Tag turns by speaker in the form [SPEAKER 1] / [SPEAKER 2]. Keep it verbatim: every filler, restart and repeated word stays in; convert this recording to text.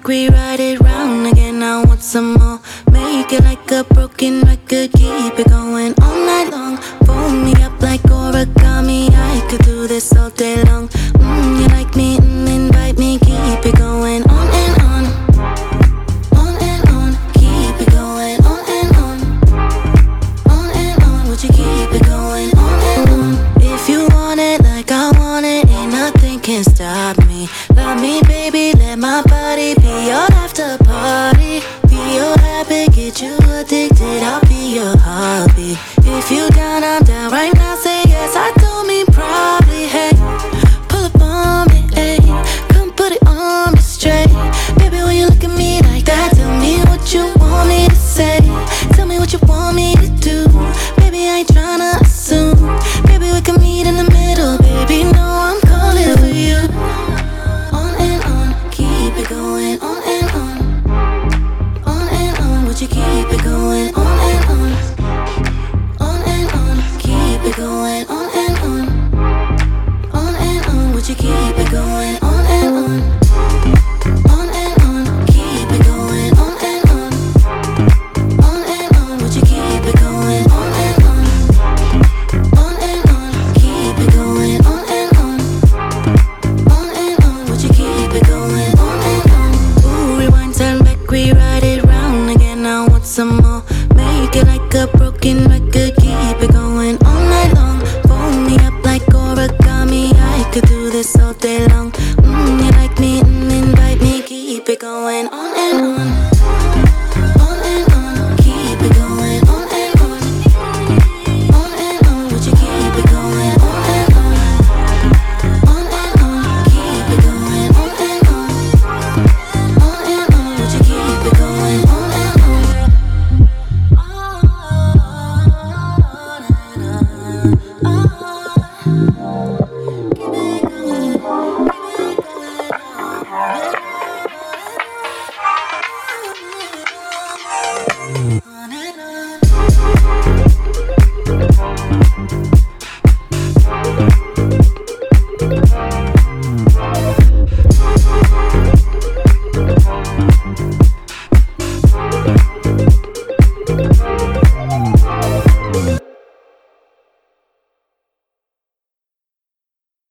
[SPEAKER 1] we ride it round again. I want some more. Make it like a broken record, keep it going all night long. Fold me up like origami, I could do this all day long. Mm, you like me, mm, invite me, keep it going on and on. On and on, keep it going on and on. On and on, would you keep it going on and on? If you want it like I want it, ain't nothing can stop me. Love me, baby, let my body be your after party. Be your habit, get you addicted, I'll be your hobby. If you down, I'm down right now, say yes, I told me probably. Hey, pull up on me, hey, come put it on me straight. Baby, when you look at me like that, tell me what you want me to say. Tell me what you want me to do. Baby, I ain't tryna assume. Baby, we can meet in the middle. Baby, no, I'm calling for you. On and on, keep it going on and on. On and on, would you keep it going on and on? On and on, keep it going on and on. On and on, would you keep it going on and on? On and on, keep it going on and on. On and on, would you keep it going on and on? On and on, keep it going on and on. On and on, would you keep it going on and on? Ooh, rewind, turn back, we ride it round again. I want some more. Make it like a broken record, keep it going all night long. Fold me up like origami, I could do this all day long.